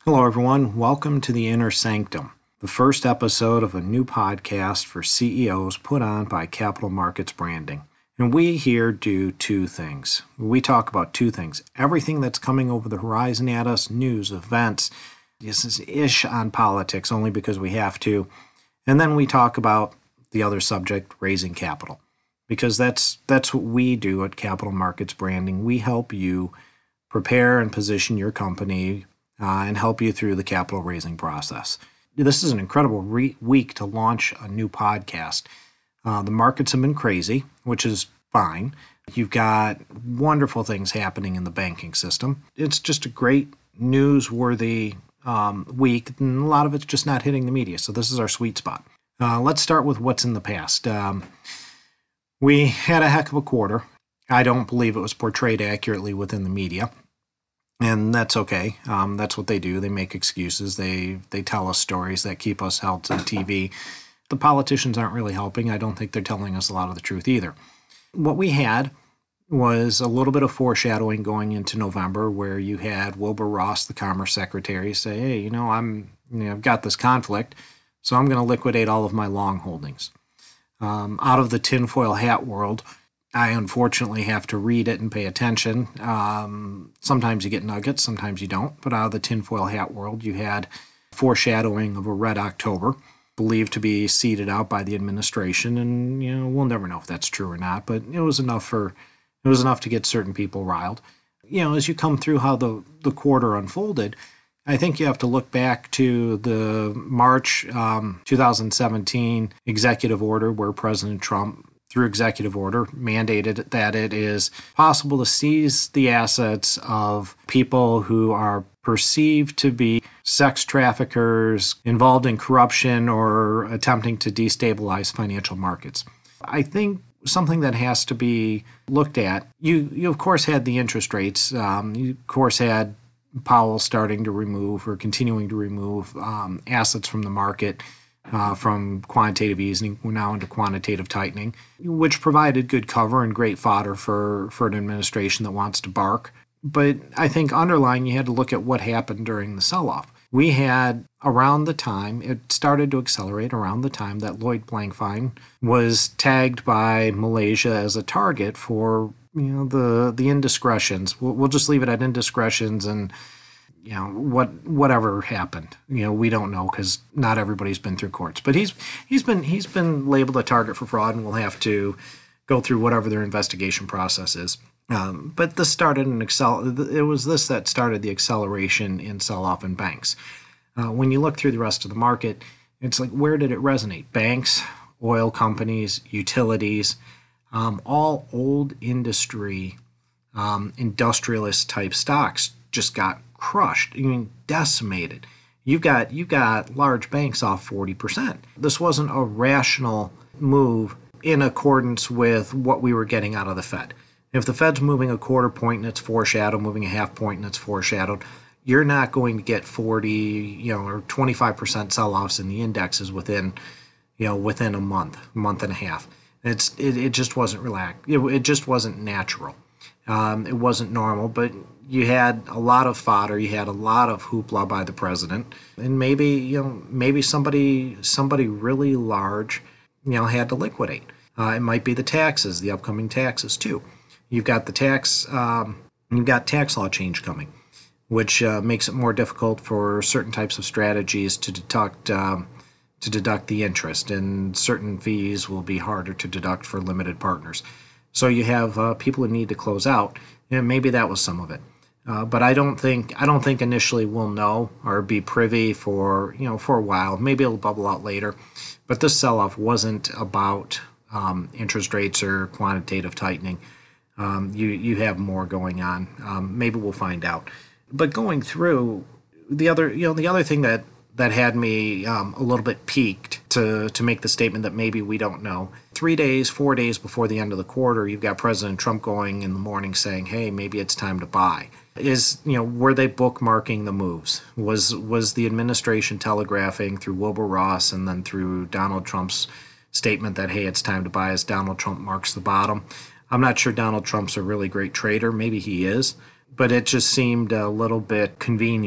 Hello, everyone. Welcome to the Inner Sanctum, the first episode of a new podcast for CEOs put on by Capital Markets Branding. And we here do two things. We talk about two things. Everything that's coming over the horizon at us, news, events, this is ish on politics only because we have to. And then we talk about the other subject, raising capital. Because that's what we do at Capital Markets Branding. We help you prepare and position your company and help you through the capital raising process. This is an incredible week to launch a new podcast. The markets have been crazy, which is fine. You've got wonderful things happening in the banking system. It's just a great newsworthy week, and a lot of it's just not hitting the media. So this is our sweet spot. Let's start with what's in the past. We had a heck of a quarter. I don't believe it was portrayed accurately within the media. And that's okay. That's what they do. They make excuses. They tell us stories that keep us held to TV. The politicians aren't really helping. I don't think they're telling us a lot of the truth either. What we had was a little bit of foreshadowing going into November, where you had Wilbur Ross, the Commerce Secretary, say, "Hey, I've got this conflict, so I'm going to liquidate all of my long holdings." Out of the tinfoil hat world, I unfortunately have to read it and pay attention. Sometimes you get nuggets, sometimes you don't. But out of the tinfoil hat world, you had foreshadowing of a red October, believed to be seeded out by the administration. And we'll never know if that's true or not. But it was enough to get certain people riled. As you come through how the quarter unfolded, I think you have to look back to the March 2017 executive order where President Trump, through executive order, mandated that it is possible to seize the assets of people who are perceived to be sex traffickers, involved in corruption, or attempting to destabilize financial markets. I think something that has to be looked at, you of course had the interest rates. You of course had Powell starting to remove or continuing to remove assets from the market. From quantitative easing, we're now into quantitative tightening, which provided good cover and great fodder for an administration that wants to bark. But I think underlying, you had to look at what happened during the sell-off. We had around the time, it started to accelerate around the time that Lloyd Blankfein was tagged by Malaysia as a target for the indiscretions. We'll just leave it at indiscretions and whatever happened, we don't know because not everybody's been through courts. But he's been labeled a target for fraud, and we'll have to go through whatever their investigation process is. But this started it was this that started the acceleration in sell-off in banks. When you look through the rest of the market, it's like, where did it resonate? Banks, oil companies, utilities, all old industry, industrialist type stocks just got crushed, decimated. You've got large banks off 40%. This wasn't a rational move in accordance with what we were getting out of the Fed. If the Fed's moving a quarter point and it's foreshadowed, moving a half point and it's foreshadowed, you're not going to get 40, or 25% sell-offs in the indexes within a month and a half. It just wasn't relaxed. It just wasn't natural. It wasn't normal, but you had a lot of fodder. You had a lot of hoopla by the president, and maybe somebody really large, had to liquidate. It might be the taxes, the upcoming taxes too. You've got tax law change coming, which makes it more difficult for certain types of strategies to deduct the interest, and certain fees will be harder to deduct for limited partners. So you have people who need to close out, and maybe that was some of it. But I don't think initially we'll know or be privy for a while. Maybe it'll bubble out later. But this sell-off wasn't about interest rates or quantitative tightening. You have more going on. Maybe we'll find out. But going through the other thing that had me a little bit piqued to make the statement that maybe we don't know. 4 days before the end of the quarter, you've got President Trump going in the morning saying, "Hey, maybe it's time to buy." Were they bookmarking the moves? Was the administration telegraphing through Wilbur Ross and then through Donald Trump's statement that, hey, it's time to buy as Donald Trump marks the bottom? I'm not sure Donald Trump's a really great trader. Maybe he is. But it just seemed a little bit convenient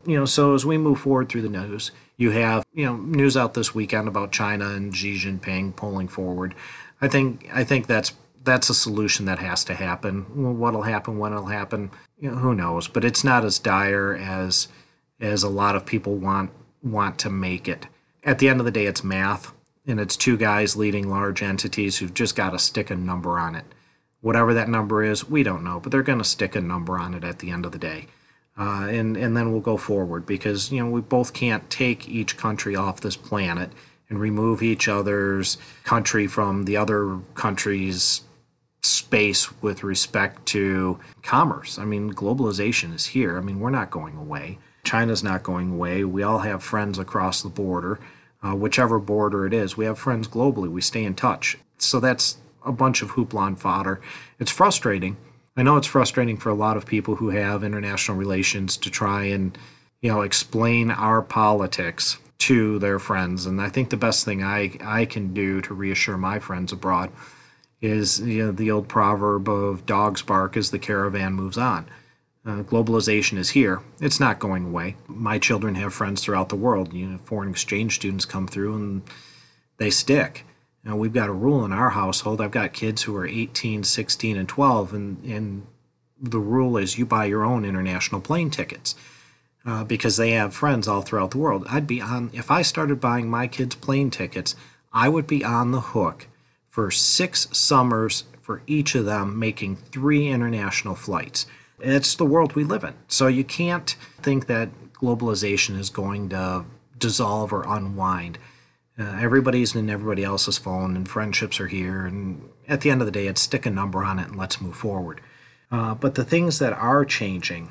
So as we move forward through the news, you have, news out this weekend about China and Xi Jinping pulling forward. I think that's a solution that has to happen. Well, what'll happen, when it'll happen, who knows? But it's not as dire as a lot of people want to make it. At the end of the day, it's math, and it's two guys leading large entities who've just got to stick a number on it. Whatever that number is, we don't know, but they're going to stick a number on it at the end of the day. And then we'll go forward because, we both can't take each country off this planet and remove each other's country from the other country's space with respect to commerce. I mean, globalization is here. I mean, we're not going away. China's not going away. We all have friends across the border, whichever border it is. We have friends globally. We stay in touch. So that's a bunch of hoopla and fodder. It's frustrating. I know it's frustrating for a lot of people who have international relations to try and, explain our politics to their friends. And I think the best thing I can do to reassure my friends abroad is, the old proverb of dogs bark as the caravan moves on. Globalization is here. It's not going away. My children have friends throughout the world. Foreign exchange students come through and they stick. We've got a rule in our household. I've got kids who are 18, 16, and 12, and the rule is you buy your own international plane tickets because they have friends all throughout the world. If I started buying my kids plane tickets, I would be on the hook for 6 summers for each of them making 3 international flights. It's the world we live in. So you can't think that globalization is going to dissolve or unwind. Everybody's in everybody else's phone, and friendships are here. And at the end of the day, it's stick a number on it and let's move forward. But the things that are changing,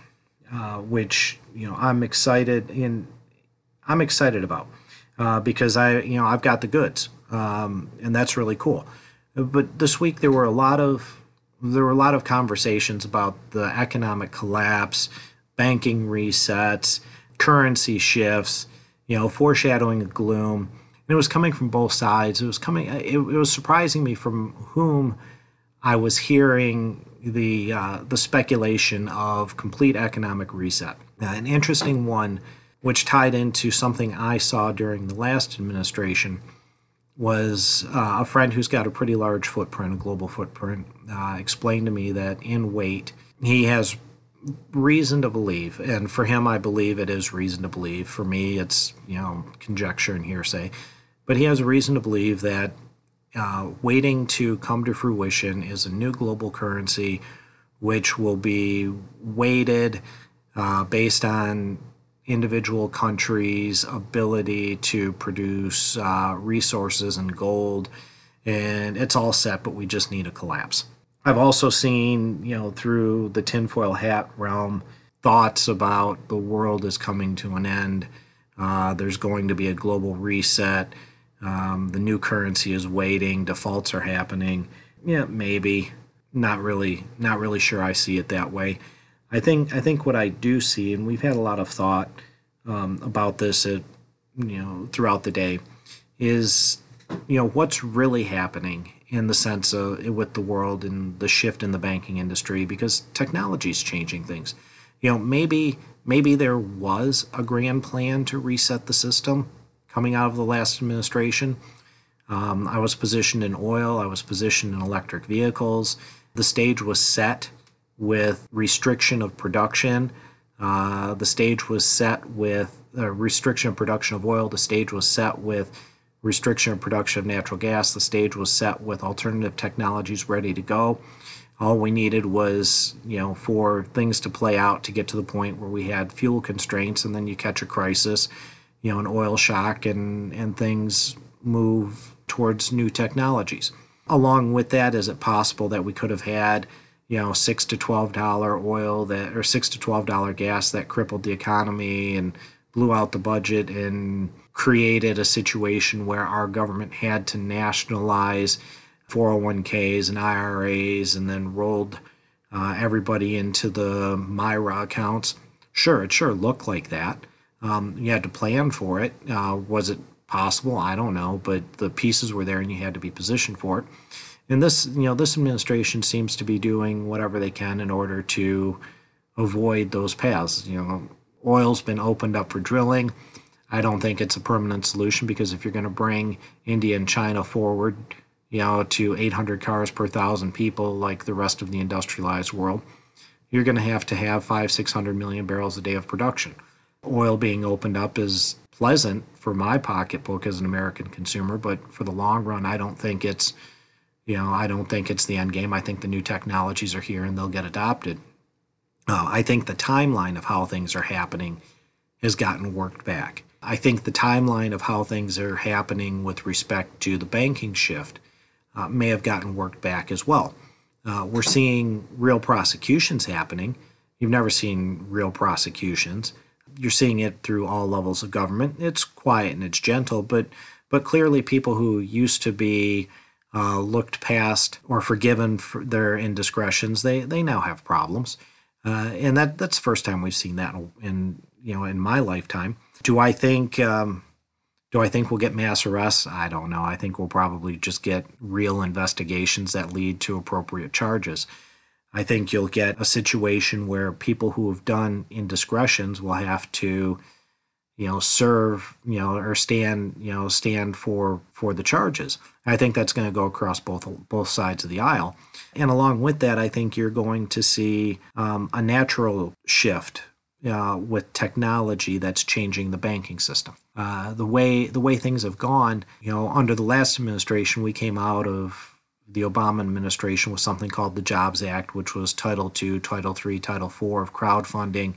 which I'm excited about, because I've got the goods, and that's really cool. But this week there were a lot of conversations about the economic collapse, banking resets, currency shifts, foreshadowing of gloom. And it was coming from both sides. It was surprising me from whom I was hearing the speculation of complete economic reset. An interesting one, which tied into something I saw during the last administration, was a friend who's got a pretty large footprint, a global footprint, explained to me that in weight, he has reason to believe, and for him, I believe it is reason to believe. For me, it's, conjecture and hearsay, but he has a reason to believe that waiting to come to fruition is a new global currency, which will be weighted based on individual countries' ability to produce resources and gold, and it's all set, but we just need a collapse. I've also seen, through the tinfoil hat realm, thoughts about the world is coming to an end. There's going to be a global reset. The new currency is waiting. Defaults are happening. Yeah, maybe. Not really sure I see it that way. I think what I do see, and we've had a lot of thought about this throughout the day, is what's really happening in the sense of with the world and the shift in the banking industry, because technology is changing things. Maybe there was a grand plan to reset the system coming out of the last administration. I was positioned in oil. I was positioned in electric vehicles. The stage was set with restriction of production. The stage was set with restriction of production of oil. The stage was set with restriction of production of natural gas. The stage was set with alternative technologies ready to go. All we needed was, for things to play out to get to the point where we had fuel constraints, and then you catch a crisis, an oil shock, and things move towards new technologies. Along with that, is it possible that we could have had $6 to $12 oil or $6 to $12 gas that crippled the economy and blew out the budget and created a situation where our government had to nationalize 401ks and IRAs and then rolled everybody into the Myra accounts? Sure, it sure looked like that. You had to plan for it. Was it possible? I don't know, but the pieces were there and you had to be positioned for it. And this administration seems to be doing whatever they can in order to avoid those paths. Oil's been opened up for drilling. I don't think it's a permanent solution, because if you're going to bring India and China forward, to 800 cars per thousand people like the rest of the industrialized world, you're going to have 600 million barrels a day of production. Oil being opened up is pleasant for my pocketbook as an American consumer, but for the long run, I don't think it's the end game. I think the new technologies are here and they'll get adopted. I think the timeline of how things are happening has gotten worked back. I think the timeline of how things are happening with respect to the banking shift may have gotten worked back as well. We're seeing real prosecutions happening. You've never seen real prosecutions. You're seeing it through all levels of government. It's quiet and it's gentle, but clearly people who used to be looked past or forgiven for their indiscretions, they now have problems, and that's the first time we've seen that in my lifetime. Do I think we'll get mass arrests? I don't know. I think we'll probably just get real investigations that lead to appropriate charges. I think you'll get a situation where people who have done indiscretions will have to, serve, or stand for the charges. I think that's going to go across both sides of the aisle. And along with that, I think you're going to see a natural shift with technology that's changing the banking system. The way things have gone, under the last administration, we came out of the Obama administration with something called the Jobs Act, which was Title II, Title III, Title IV of crowdfunding,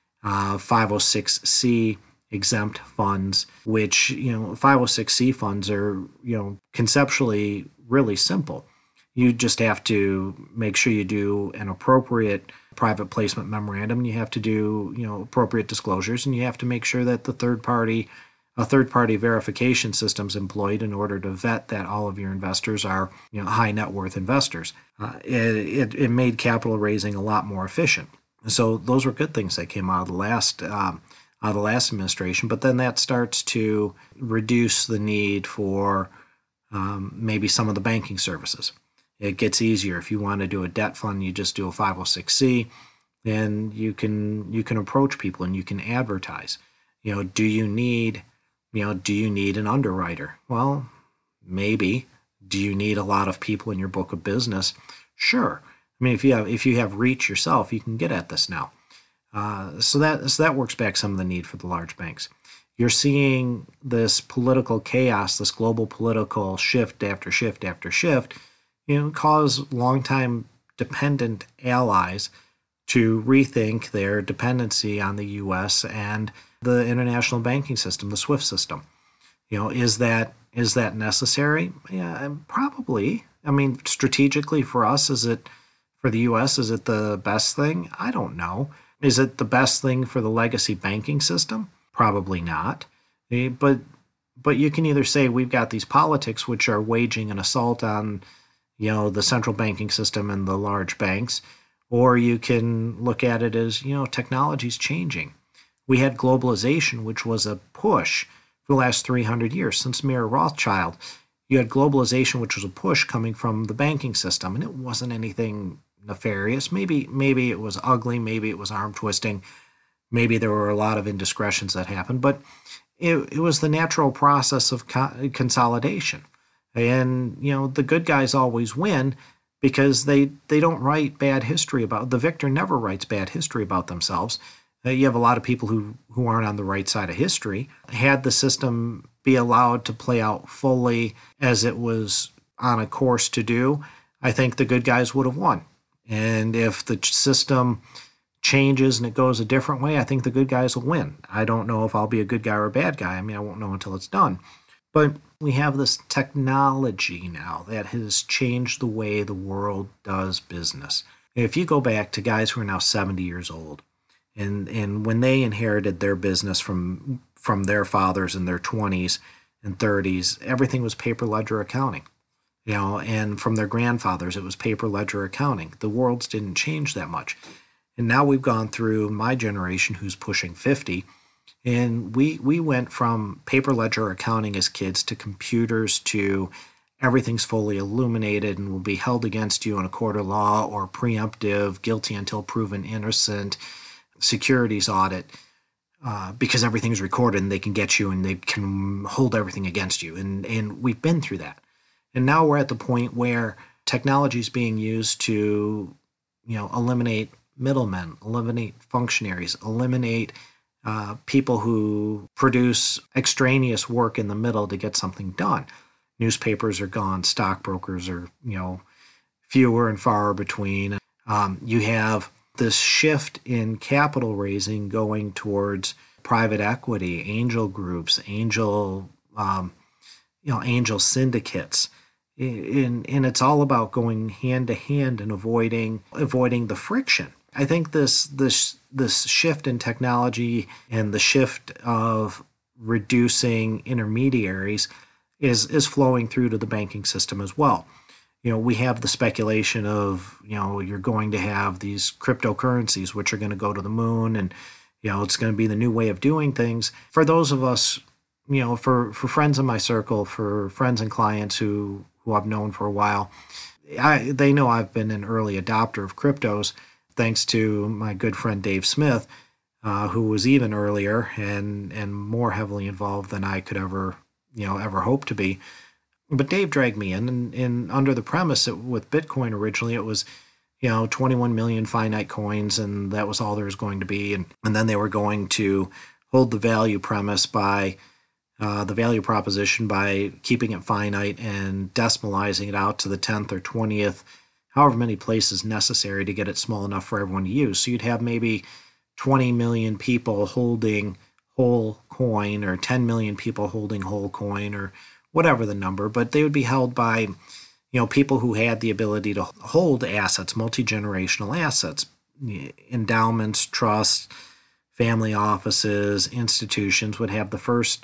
506C exempt funds, which 506C funds are conceptually really simple. You just have to make sure you do an appropriate private placement memorandum, and you have to do appropriate disclosures, and you have to make sure that a third party verification system is employed in order to vet that all of your investors are high net worth investors. It made capital raising a lot more efficient. So those were good things that came out of the last administration. But then that starts to reduce the need for maybe some of the banking services. It gets easier. If you want to do a debt fund, you just do a 506C, and you can approach people and you can advertise. Do you need an underwriter? Well, maybe. Do you need a lot of people in your book of business? Sure. I mean, if you have reach yourself, you can get at this now. So that works back some of the need for the large banks. You're seeing this political chaos, this global political shift after shift after shift, cause longtime dependent allies to rethink their dependency on the U.S. and the international banking system, the SWIFT system. Is that necessary? Yeah, probably. I mean, strategically for us, for the U.S., is it the best thing? I don't know. Is it the best thing for the legacy banking system? Probably not. But you can either say we've got these politics which are waging an assault on the central banking system and the large banks, or you can look at it as technology's changing. We had globalization, which was a push for the last 300 years since Mayer Rothschild. You had globalization, which was a push coming from the banking system, and it wasn't anything nefarious. Maybe it was ugly, maybe it was arm twisting, maybe there were a lot of indiscretions that happened, but it was the natural process of consolidation. And the good guys always win because they don't write bad history about the victor. Never writes bad history about themselves. You have a lot of people who aren't on the right side of history. Had the system be allowed to play out fully as it was on a course to do, I think the good guys would have won. And if the system changes and it goes a different way, I think the good guys will win. I don't know if I'll be a good guy or a bad guy. I mean, I won't know until it's done. But we have this technology now that has changed the way the world does business. If you go back to guys who are now 70 years old, and when they inherited their business from their fathers in their 20s and 30s, everything was paper ledger accounting. And from their grandfathers, it was paper ledger accounting. The worlds didn't change that much. And now we've gone through my generation, who's pushing 50, and we went from paper ledger accounting as kids to computers to everything's fully illuminated and will be held against you in a court of law or preemptive, guilty until proven innocent, securities audit. because everything's recorded and they can get you and they can hold everything against you. And we've been through that. And now we're at the point where technology is being used to, eliminate middlemen, eliminate functionaries, eliminate people who produce extraneous work in the middle to get something done. Newspapers are gone. Stockbrokers are, fewer and far between. You have this shift in capital raising going towards private equity, angel groups, angel syndicates. And it's all about going hand to hand and avoiding the friction. I think this shift in technology and the shift of reducing intermediaries is flowing through to the banking system as well. We have the speculation of, you're going to have these cryptocurrencies which are going to go to the moon, and it's going to be the new way of doing things. For those of us, for friends in my circle, for friends and clients who I've known for a while, they know I've been an early adopter of cryptos, thanks to my good friend Dave Smith, who was even earlier and more heavily involved than I could ever hope to be. But Dave dragged me in, and under the premise that with Bitcoin originally it was, 21 million finite coins, and that was all there was going to be. And then they were going to hold the value premise by the value proposition by keeping it finite and decimalizing it out to the 10th or 20th, however many places necessary to get it small enough for everyone to use. So you'd have maybe 20 million people holding whole coin, or 10 million people holding whole coin, or whatever the number, but they would be held by, people who had the ability to hold assets, multi-generational assets, endowments, trusts, family offices, institutions would have the first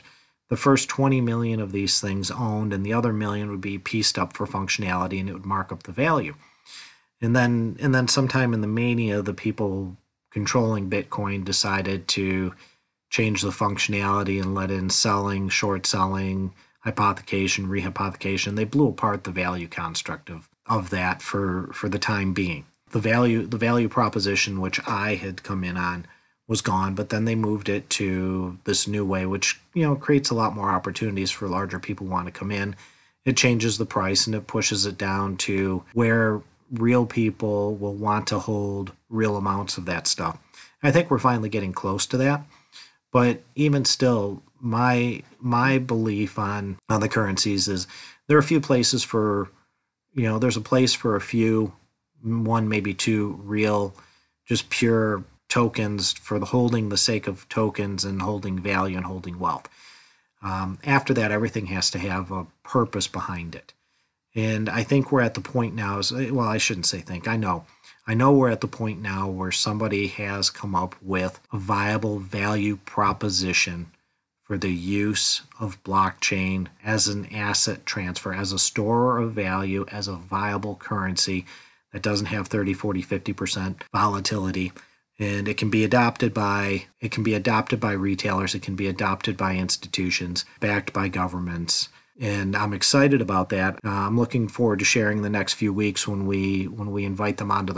20 million of these things owned, and the other million would be pieced up for functionality, and it would mark up the value. And then sometime in the mania, the people controlling Bitcoin decided to change the functionality and let in selling, short selling, hypothecation, rehypothecation. They blew apart the value construct of that for the time being. The value proposition, which I had come in on, was gone, but then they moved it to this new way, which creates a lot more opportunities for larger people who want to come in. It changes the price and it pushes it down to where real people will want to hold real amounts of that stuff. I think we're finally getting close to that. But even still, my belief on the currencies is there are a few places for, there's a place for a few, one, maybe two real, just pure tokens for holding the sake of tokens and holding value and holding wealth. After that, everything has to have a purpose behind it. And I think we're at the point now, I shouldn't say think, I know we're at the point now where somebody has come up with a viable value proposition for the use of blockchain as an asset transfer, as a store of value, as a viable currency that doesn't have 30, 40, 50% volatility. And it can be adopted by retailers, it can be adopted by institutions, backed by governments. And I'm excited about that. I'm looking forward to sharing the next few weeks when we invite them onto the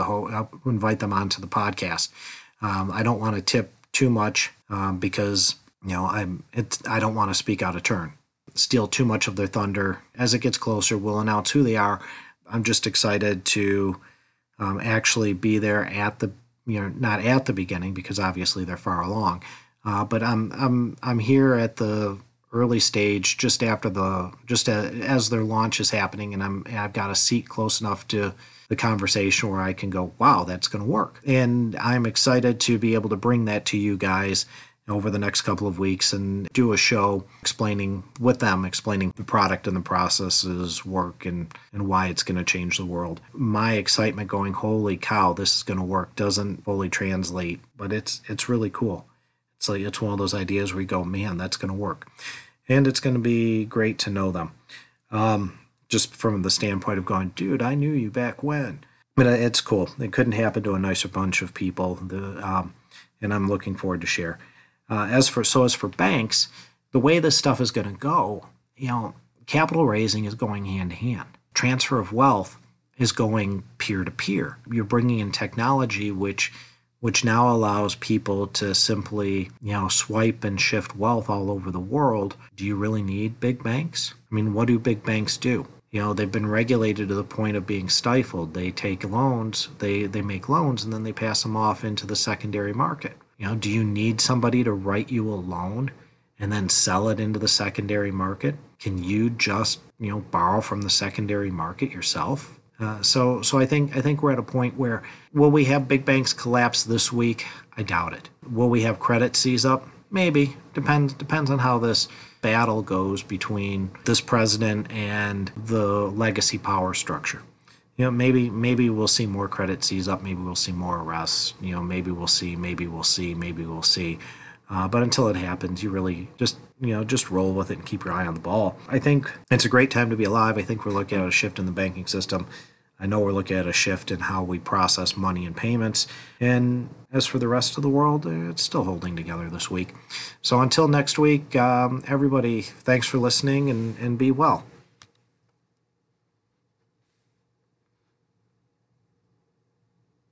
podcast. I don't want to tip too much because I don't want to speak out of turn, steal too much of their thunder. As it gets closer, we'll announce who they are. I'm just excited to actually be there at the not at the beginning, because obviously they're far along, but I'm here at the early stage, just as their launch is happening, and I've got a seat close enough to the conversation where I can go, wow, that's going to work. And I'm excited to be able to bring that to you guys over the next couple of weeks and do a show explaining the product and the processes work and why it's going to change the world. My excitement going, holy cow, this is going to work, doesn't fully translate, but it's really cool. It's one of those ideas where you go, man, that's going to work. And it's going to be great to know them. Just from the standpoint of going, dude, I knew you back when. But it's cool. It couldn't happen to a nicer bunch of people. And I'm looking forward to share. As for banks, the way this stuff is going to go, capital raising is going hand to hand. Transfer of wealth is going peer to peer. You're bringing in technology which which now allows people to simply, swipe and shift wealth all over the world. Do you really need big banks? I mean, what do big banks do? They've been regulated to the point of being stifled. They take loans, they make loans, and then they pass them off into the secondary market. Do you need somebody to write you a loan and then sell it into the secondary market? Can you just, borrow from the secondary market yourself? So I think we're at a point where, will we have big banks collapse this week? I doubt it. Will we have credit seize up? Maybe. Depends on how this battle goes between this president and the legacy power structure. Maybe we'll see more credit seize up. Maybe we'll see more arrests. Maybe we'll see. But until it happens, you really just roll with it and keep your eye on the ball. I think it's a great time to be alive. I think we're looking at a shift in the banking system. I know we're looking at a shift in how we process money and payments. And as for the rest of the world, it's still holding together this week. So until next week, everybody, thanks for listening and be well.